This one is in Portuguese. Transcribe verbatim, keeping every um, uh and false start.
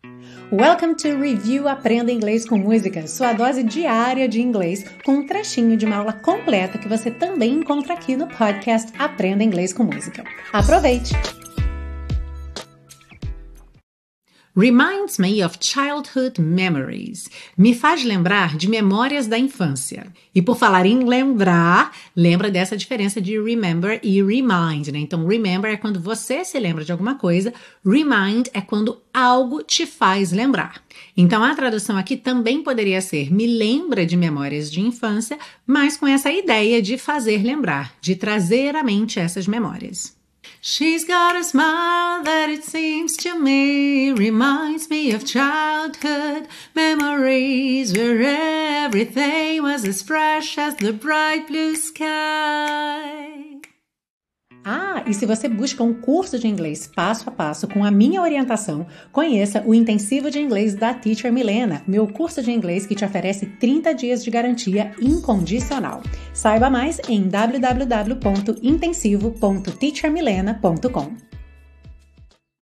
Welcome to Review Aprenda Inglês com Música, sua dose diária de inglês, com um trechinho de uma aula completa que você também encontra aqui no podcast Aprenda Inglês com Música. Aproveite! Reminds me of childhood memories. Me faz lembrar de memórias da infância. E por falar em lembrar, lembra dessa diferença de remember e remind, né? Então, remember é quando você se lembra de alguma coisa, remind é quando algo te faz lembrar. Então, a tradução aqui também poderia ser me lembra de memórias de infância, mas com essa ideia de fazer lembrar, de trazer à mente essas memórias. She's got a smile that it seems to me reminds me of childhood memories where everything was as fresh as the bright blue sky. Ah, e se você busca um curso de inglês passo a passo com a minha orientação, conheça o Intensivo de Inglês da Teacher Milena, meu curso de inglês que te oferece trinta dias de garantia incondicional. Saiba mais em w w w ponto intensivo ponto teacher milena ponto com.